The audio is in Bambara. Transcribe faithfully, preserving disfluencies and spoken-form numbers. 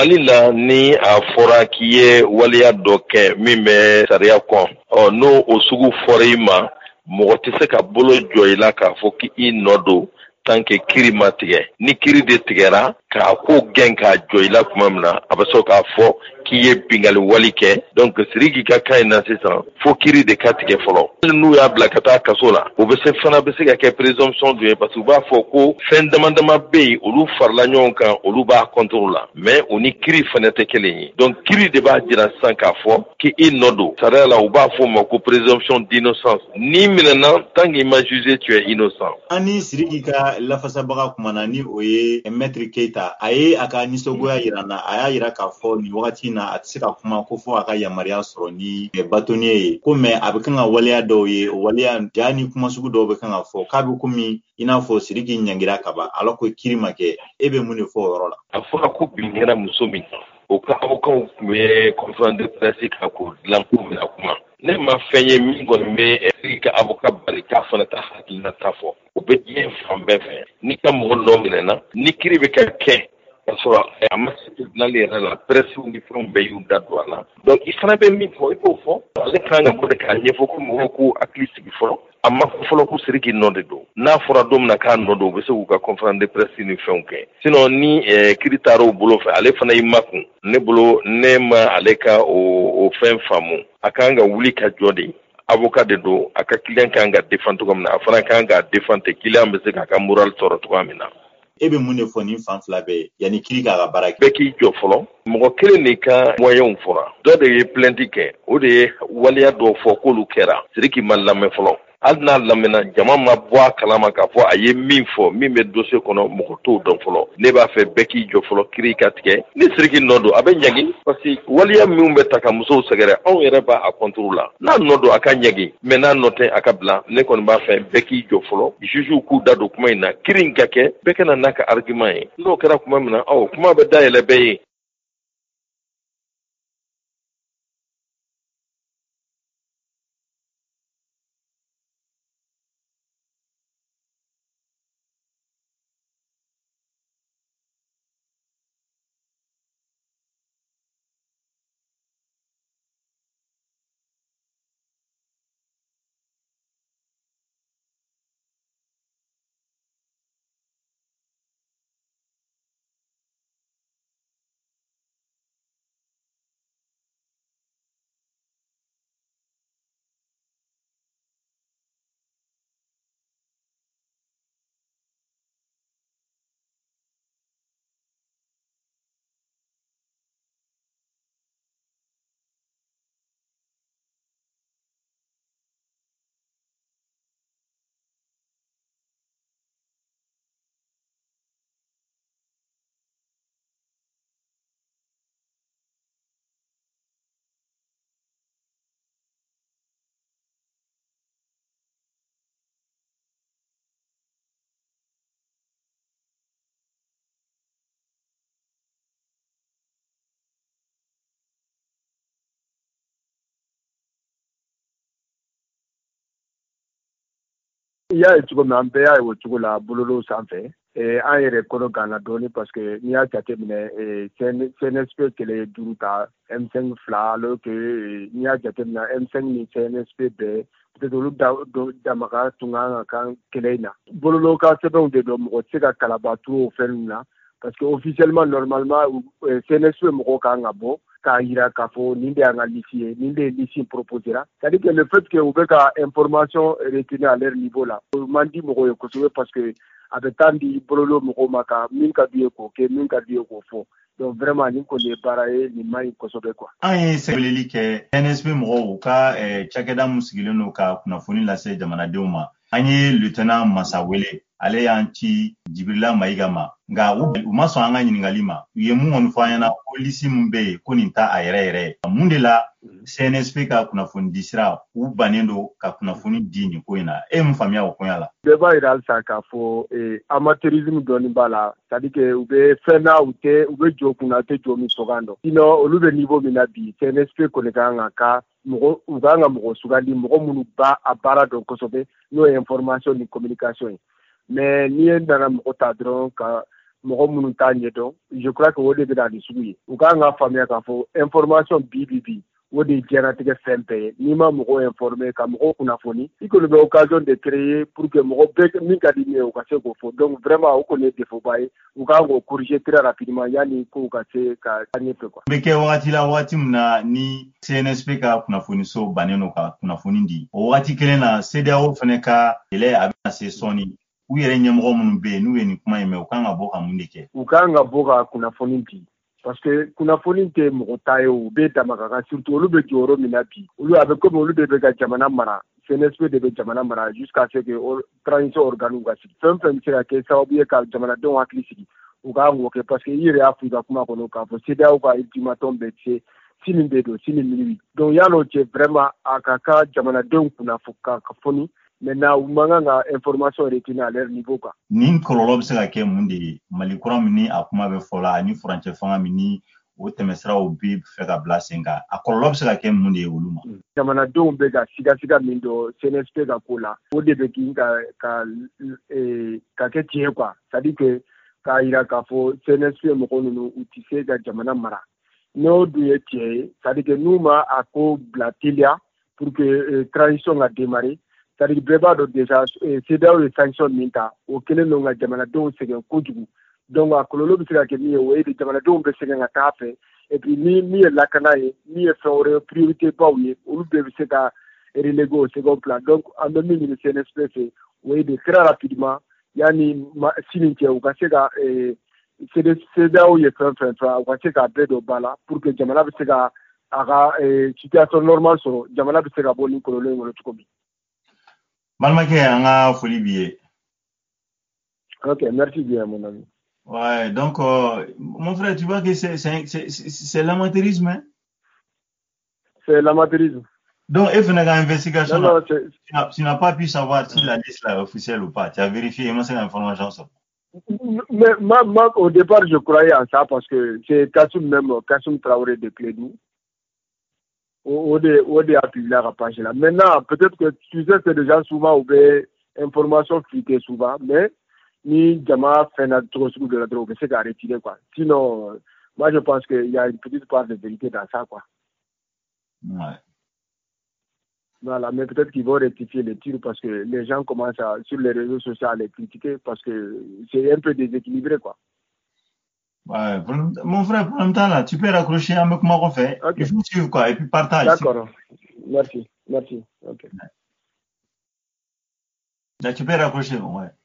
Mali la ni a fɔra k'i ye waleya dɔ kɛ min bɛ sariya kɔn ɔ n'o o sugu fɔra i ma mɔgɔ tɛ se ka bolo jɔ i la k'a fɔ k'i nɔ don tant que kiri ma tigɛ ni kiri de tigɛra k'a ko gɛn k'a jɔ i la tuma min na a bɛ sɔn k'a fɔ k'i ye bingali wali kɛ donc Sidiki ka cas in na sisan fo kiri de ka tigɛ fɔlɔ n'u y'a bila ka taa kaso la o bɛ se fana bɛ se ka kɛ présomption dɔ ye parce que u b'a fɔ ko fɛn dama dama bɛ yen olu farala ɲɔgɔn kan olu b'a contre la mais o ni kiri fana tɛ kelen ye donc kiri de b'a jira sisan k'a fɔ k'i nɔ don sariya la u b'a fɔ o ma ko présomption d'innocence n'i minɛna tant qu'il ma jugé tu es innocent. Ani Sidiki ka lafasabaga kumana ni o ye Maître Keita a ye a ka nisɔngoya yira na a y'a yira k'a fɔ nin wagati na a tɛ se ka kuma ko fɔ a ka yamaruya sɔrɔ ni bâtonnier ye ko mais a bɛ kan ka waleya dɔw ye o waleya ja ni kuma sugu dɔw bɛ kan ka fɔ k'a bɛ komi i n'a fɔ Sidiki ɲangira ka ban alors que kiri ma kɛ e bɛ mun de fɔ o yɔrɔ la. A fɔra ko bin kɛra muso min o ka avocat tun bɛ conférence de presse ka k'o dilan k'u bɛna kuma ne ma fɛn ye min kɔni bɛ Sidiki ka avocat bali k'a fana ta hakilina ta fɔ o bɛ diɲɛ fan bɛɛ fɛ ni ka mɔgɔ dɔ minɛna ni kiri bɛ ka kɛ ka sɔrɔ a ma se tribunal yɛrɛ la presse ni fɛnw bɛɛ y'u da don a la donc i fana bɛ min fɔ i b'o fɔ ale kan ka bɔ de k'a ɲɛfɔ ko mɔgɔw k'u hakili sigi fɔlɔ a ma fɔ fɔlɔ ko Sidiki nɔ de don n'a fɔra don min na k'a nɔ don u bɛ se k'u ka conférence de presse ni fɛnw kɛ sinon ni kiri taara o bolo fɛ ale fana y'i makun ne bolo ne ma ale ka o o fɛn faamu a kan ka wuli ka jɔ de avocat de don a ka client kan ka défendre cogo min na a fana kan ka défendre client bɛ se k'a ka moral sɔrɔ cogoya min na. E bɛ mun de fɔ nin fan fila bɛɛ yanni kiri k'a ka baara kɛ. Bɛɛ k'i jɔ fɔlɔ mɔgɔ kelen de ka moyens fɔra dɔ de ye plainte kɛ o de ye waleya dɔw fɔ k'olu kɛra Sidiki ma lamɛn fɔlɔ hali n'a lamɛnna jama ma bɔ a kalama k'a fɔ a ye min fɔ min bɛ dossier kɔnɔ mɔgɔ t'o dɔn fɔlɔ ne b'a fɛ bɛɛ k'i jɔ fɔlɔ kiri ka tigɛ ni Sidiki nɔ don a bɛ ɲagi parce que waleya minnu bɛ ta ka musow sɛgɛrɛ anw yɛrɛ b'a a contre la n'a nɔ don a ka ɲagi mais n'a nɔ tɛ a ka bila ne kɔni b'a fɛ bɛɛ k'i jɔ fɔlɔ juges k'u da don kuma in na kiri in ka kɛ bɛɛ ka na n'a ka argument ye n'o kɛra kuma min na aw kuma bɛ dayɛlɛ bɛɛ ye. Il y a cogo min an bɛɛ y'a ye o cogo la bololo sanfɛ an yɛrɛ kɔnɔ ganna dɔɔni parce que n'i y'a jateminɛ C N S P kɛlɛ ye duuru ta M cinq fila alors que n'i y'a jateminɛ M cinq ni C N S P bɛɛ peut-être olu damaga tun kan ka kan kɛlɛ in na bololo ka sɛbɛnw de don mɔgɔ tɛ se ka kalabatu o fɛn ninnu na parce que officiellement normalement C N S P mɔgɔw kan ka bɔ k'a yira k'a fɔ nin de y'an ka liste ye nin de ye liste proposera c'est-à-dire que le fait que u bɛ ka information retenir à leur niveau la o man di mɔgɔw ye kosɛbɛ parce que a bɛ taa di bololo mɔgɔw ma ka min ka d'u ye k'o kɛ min ka d'u ye k'o fɔ donc vraiment nin kɔni ye baara ye nin man ɲi kosɛbɛ quoi. An ye sɛbɛnni kɛ N S P mɔgɔw ka cakɛda mun sigilen don ka kunnafoni lase jamanadenw ma an ye lieutenant Masa wele ale y'an ci Jibirila Mayiga ma nka u ma sɔn an ka ɲininkali ma u ye mun kɔni fɔ an ɲɛna ko lisi min bɛ yen ko nin ta a yɛrɛ yɛrɛ ye mun de la C N S P ka kunnafoni di sira u bannen don ka kunnafoni di nin ko in na e mun faamuya o koɲa la. Bɛɛ b'a yira halisa k'a fɔ amateurisme dɔɔni b'a la c'est-à-dire que u bɛ fɛn na u tɛ u bɛ jɔ kunna u tɛ jɔ min sɔgan dɔn sinon olu bɛ niveau min na bi C N S P kɔni kan ka ka mɔgɔ u kan ka mɔgɔ sugandi mɔgɔ minnu ba a baara dɔn kosɛbɛ n'o ye information ni communication ye mais n'i ye nana mɔgɔ ta dɔrɔn ka mɔgɔ minnu t'a ɲɛdɔn je crois que o de bɛna ni sugu ye u kan ka faamuya k'a fɔ information bi bi bi o de ye diɲɛnatigɛ fɛn bɛɛ ye n'i ma mɔgɔw informer ka mɔgɔw kunnafoni i kɔni bɛ occasion de créer pour que mɔgɔ bɛɛ min ka di min ye u ka se k'o fɔ donc vraiment o kɔni ye défaut ba ye u kan k'o corriger très rapidement yanni kow ka se ka taa ɲɛfɛ quoi. Bɛ kɛ wagati la wagati min na ni C N S P ka kunnafoniso bannen no ka kunnafoni di o wagati kelen na C D A O fɛnɛ ka yɛlɛ a bɛna se sɔɔni u yɛrɛ ɲɛmɔgɔ minnu bɛ yen n'u ye nin kuma in mɛn u kan ka bɔ ka mun de kɛ. U kan ka bɔ ka kunnafoni di parce que kunnafoni tɛ mɔgɔ ta ye u bɛ dama ka kan surtout olu bɛ jɔyɔrɔ min na bi olu a bɛ komi olu de bɛ ka jamana mara C N S P de bɛ jamana mara jusqu'à ce que transition organe ka sigi fɛn fɛn bɛ se ka kɛ sababu ye ka jamanadenw hakili sigi u kan k'o kɛ parce que i yɛrɛ y'a fɔ i ka kuma kɔnɔ k'a fɔ C D A O ka ultimatum bɛ se sini de don sini minuit donc yan'o cɛ vraiment a ka kan jamanadenw kunnafoni maintenant u man kan ka information retenir à leur niveau quoi. Nin kɔlɔlɔ bɛ se ka kɛ mun de ye Mali kura min ni a kuma bɛ fɔ la ani furancɛ fanga min ni o tɛmɛsiraw bɛ fɛ ka bila sen kan a kɔlɔlɔ bɛ se ka kɛ mun de ye olu ma. Jamanadenw bɛ ka siga siga min dɔn C N S P ka ko la o de bɛ k'i ka ka ka kɛ tiɲɛ quoi c'est à dire que k'a yira k'a fɔ C N S P mɔgɔ ninnu u tɛ se ka jamana mara n'o dun ye tiɲɛ ye c'est à dire que n'u ma a ko bila teliya pour que transition ka démarrer c'est-à-dire bɛɛ b'a dɔn déjà C D A O ye sanction min ta o kelen don ka jamanadenw sɛgɛn kojugu donc a kɔlɔlɔ bɛ se ka kɛ min ye o ye de jamanadenw bɛ sɛgɛn ka taa fɛ et puis ni min ye lakana ye min ye fɛn wɛrɛ priorité baw ye olu bɛɛ bɛ se ka reléguer au second plan donc an bɛ min ɲini C N S P fɛ o ye de très rapidement yanni sini cɛ u ka se ka C D A O ye fɛn fɛn fɛ u ka se ka bɛɛ don ba la pour que jamana bɛ se ka a ka situation normale sɔrɔ jamana bɛ se ka bɔ ni kɔlɔlɔ in kɔnɔ cogo min. Balimakɛ an ka foli b'i ye. Ok, merci bien mon ami. Ouais, donc euh, mon frère, tu vois que c'est c'est c'est c'est l'amateurisme hein? C'est l'amateurisme. Donc et fana ka investigation non, non, là, tu n'as pas pu savoir si la liste là est officielle ou pas. Tu as vérifié et moi c'est l'information ça. Mais moi, moi, au départ, je croyais en ça parce que c'est Kassoum même, Kassoum Traoré de Clédou. Au dé a publié la page là. Maintenant, peut-être que tu sais que les gens souvent ont des informations fuitées souvent, mais ni Jama fait un trop de la drogue, c'est à retirer quoi. Sinon, moi je pense qu'il y a une petite part de vérité dans ça quoi. Ouais. Voilà, mais peut-être qu'ils vont rectifier les tirs parce que les gens commencent à, sur les réseaux sociaux à les critiquer parce que c'est un peu déséquilibré quoi. Ouais, mon frère, pour le temps là, tu peux raccrocher avec moi refait. Okay. Il faut suivre quoi et puis partage. D'accord. Merci, merci. Ok. Là, tu peux raccrocher, bon, ouais.